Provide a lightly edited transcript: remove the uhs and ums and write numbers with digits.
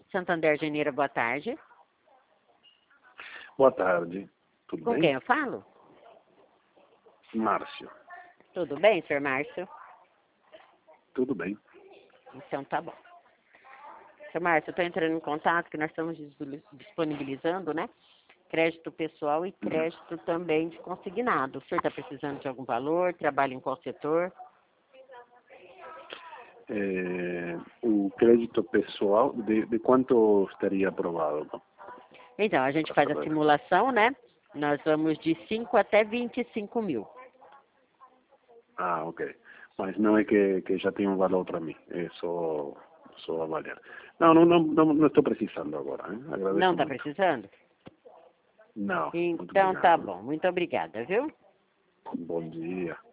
Santander Janeiro, boa tarde. Boa tarde, tudo Com bem? quem eu falo? Márcio, Tudo bem, senhor Márcio? tudo bem. Então tá bom. Senhor Márcio, eu estou entrando em contato que nós estamos disponibilizando, né? Crédito pessoal e crédito também de consignado. O senhor está precisando de algum valor? Trabalha em qual setor? O crédito pessoal, de quanto estaria aprovado? Então, a gente Para faz a saber. simulação, né? Nós vamos de 5 até 25 mil. Ah, ok. Mas não é que já tem um valor para mim, é só avaliar. Não estou precisando agora, hein? Agradeço Não está muito. precisando? Não, muito Então tá obrigado. bom. Muito obrigada, viu? Bom dia.